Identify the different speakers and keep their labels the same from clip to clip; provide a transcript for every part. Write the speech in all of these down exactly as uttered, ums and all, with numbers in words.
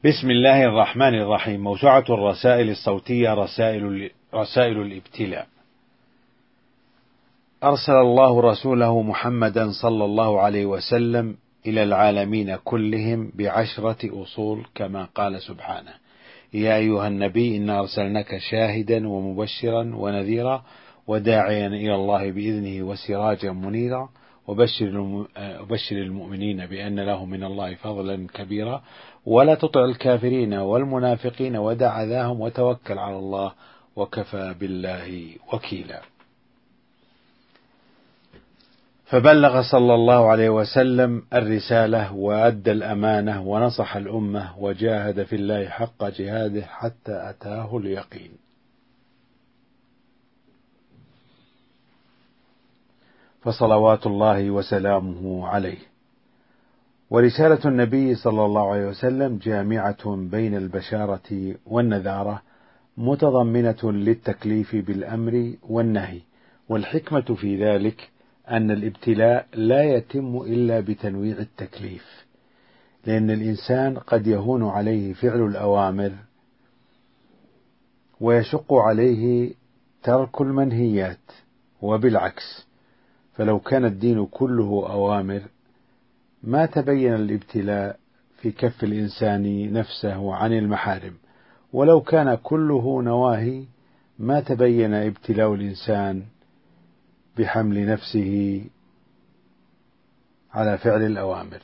Speaker 1: بسم الله الرحمن الرحيم. موسوعة الرسائل الصوتية رسائل, رسائل الابتلاء. أرسل الله رسوله محمدا صلى الله عليه وسلم إلى العالمين كلهم بعشرة أصول كما قال سبحانه: يا أيها النبي إنا أرسلناك شاهدا ومبشرا ونذيرا وداعيا إلى الله بإذنه وسراجا منيرا وبشر المؤمنين بأن لهم من الله فضلا كبيرا ولا تطع الكافرين والمنافقين ودع أذاهم وتوكل على الله وكفى بالله وكيلا. فبلغ صلى الله عليه وسلم الرسالة وأدى الأمانة ونصح الأمة وجاهد في الله حق جهاده حتى أتاه اليقين. فصلوات الله وسلامه عليه. ورسالة النبي صلى الله عليه وسلم جامعة بين البشارة والنذارة متضمنة للتكليف بالأمر والنهي، والحكمة في ذلك أن الابتلاء لا يتم إلا بتنويع التكليف، لأن الإنسان قد يهون عليه فعل الأوامر ويشق عليه ترك المنهيات، وبالعكس، فلو كان الدين كله أوامر ما تبين الابتلاء في كف الإنسان نفسه عن المحارم، ولو كان كله نواهي ما تبين ابتلاء الإنسان بحمل نفسه على فعل الأوامر.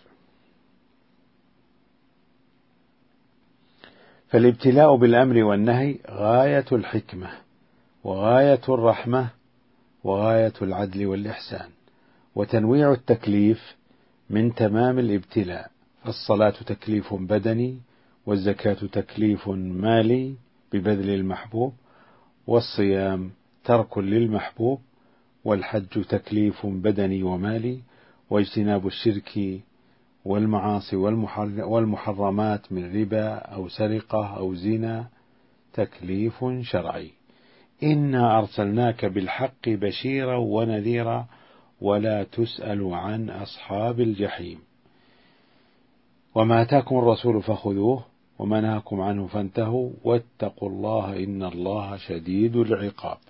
Speaker 1: فالابتلاء بالأمر والنهي غاية الحكمة وغاية الرحمة وغاية العدل والإحسان، وتنويع التكليف من تمام الابتلاء. فالصلاة تكليف بدني، والزكاة تكليف مالي ببذل المحبوب، والصيام ترك للمحبوب، والحج تكليف بدني ومالي، واجتناب الشرك والمعاصي والمحرمات من ربا أو سرقة أو زنا تكليف شرعي. إنا أرسلناك بالحق بشيرا ونذيرا ولا تسأل عن أصحاب الجحيم. وما آتاكم الرسول فخذوه وما نهاكم عنه فانتهوا واتقوا الله إن الله شديد العقاب.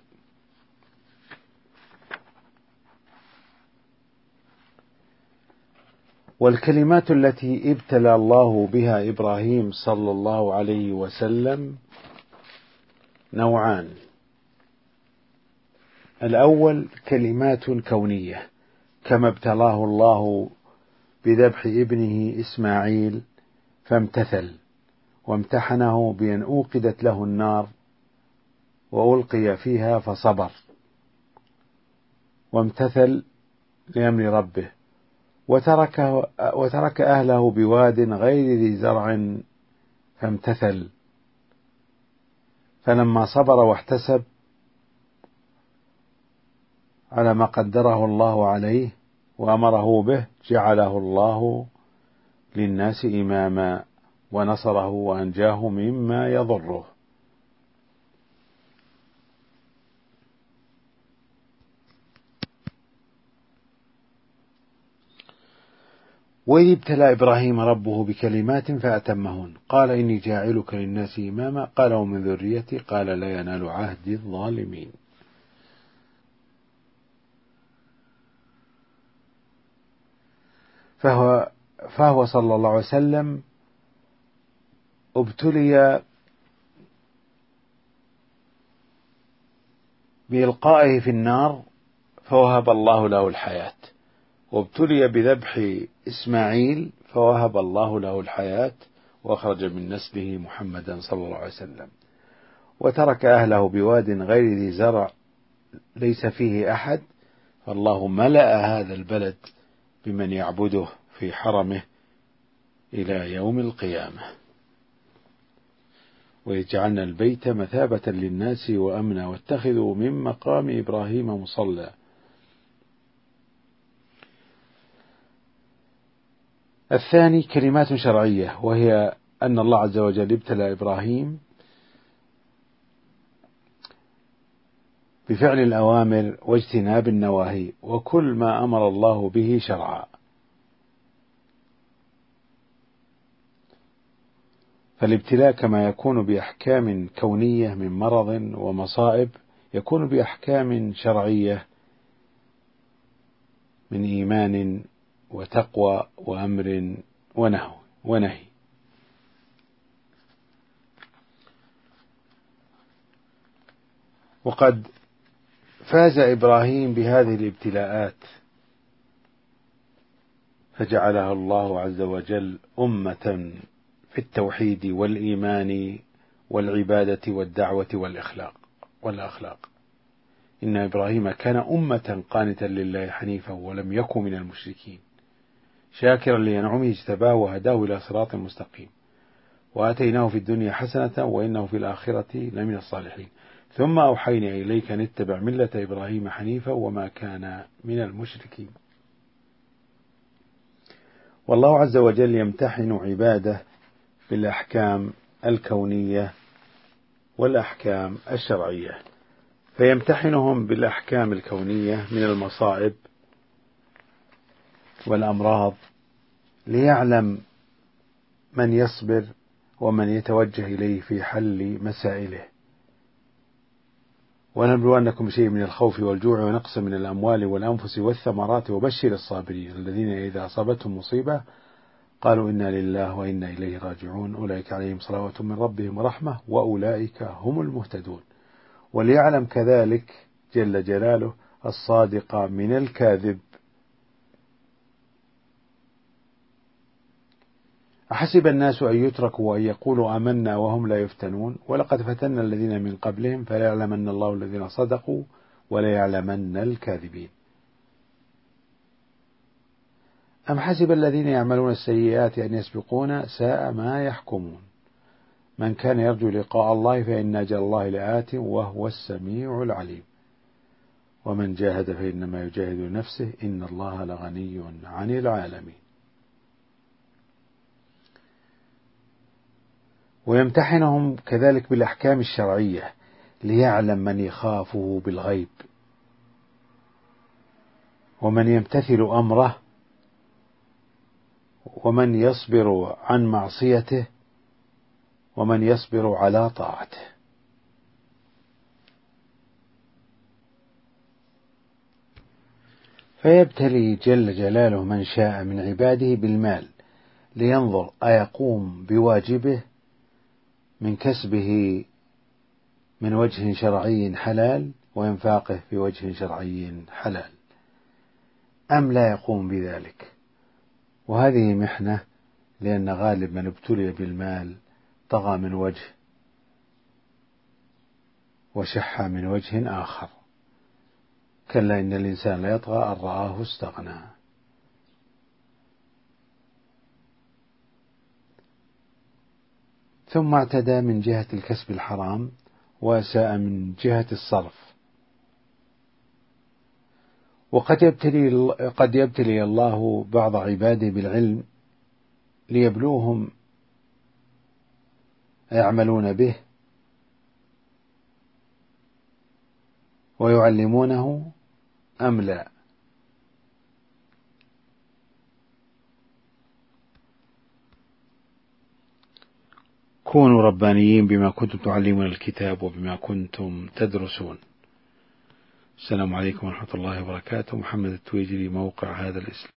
Speaker 1: والكلمات التي ابتلى الله بها إبراهيم صلى الله عليه وسلم نوعان: الأول كلمات كونية، كما ابتلاه الله بذبح ابنه إسماعيل فامتثل، وامتحنه بأن أوقدت له النار وألقي فيها فصبر وامتثل لأمر ربه، وترك, وترك أهله بواد غير ذي زرع فامتثل، فلما صبر واحتسب على ما قدره الله عليه وأمره به جعله الله للناس إماما ونصره وأنجاه مما يضره. وإذ ابتلى إبراهيم ربه بكلمات فأتمهن قال إني جاعلك للناس إماما قال ومن ذريتي قال لا ينال عهد الظالمين. فهو, فهو صلى الله عليه وسلم ابتلي بإلقائه في النار فوهب الله له الحياة، وابتلي بذبح إسماعيل فوهب الله له الحياة وأخرج من نسله محمدا صلى الله عليه وسلم، وترك أهله بواد غير ذي زرع ليس فيه أحد، فالله ملأ هذا البلد بمن يعبده في حرمه إلى يوم القيامة. ويجعلنا البيت مثابة للناس وأمنا واتخذوا من مقام إبراهيم مصلى. الثاني كلمات شرعية، وهي أن الله عز وجل ابتلى إبراهيم بفعل الأوامر واجتناب النواهي وكل ما أمر الله به شرعا. فالابتلاء كما يكون بأحكام كونية من مرض ومصائب يكون بأحكام شرعية من إيمان وتقوى وأمر ونهي ونهي وقد فاز إبراهيم بهذه الابتلاءات فجعلها الله عز وجل أمة في التوحيد والإيمان والعبادة والدعوة والإخلاق والأخلاق. إن إبراهيم كان أمة قانتا لله حنيفا ولم يكن من المشركين شاكرا لأنعمه اجتباه وهداه إلى صراط مستقيم وآتيناه في الدنيا حسنة وإنه في الآخرة لمن الصالحين ثم أوحينا إليك أن اتبع ملة إبراهيم حنيفا وما كان من المشركين. والله عز وجل يمتحن عباده بالأحكام الكونية والأحكام الشرعية، فيمتحنهم بالأحكام الكونية من المصائب والأمراض ليعلم من يصبر ومن يتوجه إليه في حل مسائله. ونبلونكم بشيء من الخوف والجوع ونقص من الأموال والأنفس والثمرات وبشر الصابرين الذين إذا أصابتهم مصيبة قالوا إنا لله وإنا إليه راجعون أولئك عليهم صلوات من ربهم ورحمة وأولئك هم المهتدون. وليعلم كذلك جل جلاله الصادق من الكاذب. أحسب الناس أن يتركوا وأن يقولوا آمنا وهم لا يفتنون ولقد فتنا الذين من قبلهم فليعلمن الله الذين صدقوا وليعلمن الكاذبين. أم حسب الذين يعملون السيئات أن يسبقون ساء ما يحكمون. من كان يرجو لقاء الله فإن أجل الله لآت وهو السميع العليم ومن جاهد فإنما يجاهد نفسه إن الله لغني عن العالمين. ويمتحنهم كذلك بالأحكام الشرعية ليعلم من يخافه بالغيب ومن يمتثل أمره ومن يصبر عن معصيته ومن يصبر على طاعته. فيبتلي جل جلاله من شاء من عباده بالمال لينظر أيقوم بواجبه من كسبه من وجه شرعي حلال وإنفاقه في وجه شرعي حلال أم لا يقوم بذلك. وهذه محنة لأن غالب من ابتلي بالمال طغى من وجه وشح من وجه آخر. كلا إن الإنسان لا يطغى أن رآه استغنى. ثم اعتدى من جهة الكسب الحرام وأساء من جهة الصرف. وقد يبتلي, قد يبتلي الله بعض عباده بالعلم ليبلوهم يعملون به ويعلمونه أم لا. كونوا ربانيين بما كنتم تعلمون الكتاب وبما كنتم تدرسون. السلام عليكم ورحمة الله وبركاته. محمد التويجري، موقع هذا الإسلام.